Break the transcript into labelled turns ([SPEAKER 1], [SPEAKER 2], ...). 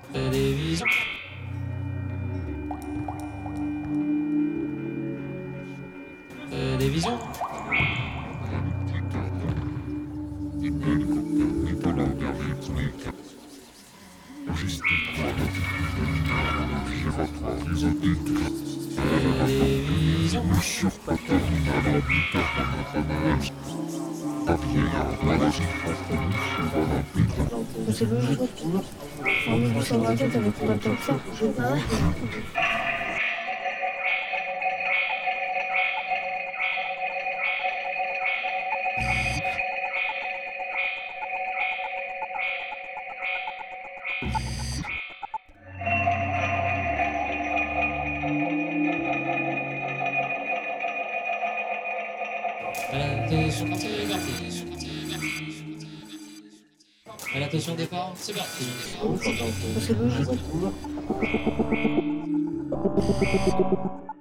[SPEAKER 1] Télévision. Télévision. Télévision.
[SPEAKER 2] C'est logique. En 1827, avec pas tant que ça. Ah ouais.
[SPEAKER 1] Attention, c'est parti. Attention, départ, c'est parti.
[SPEAKER 2] C'est logique.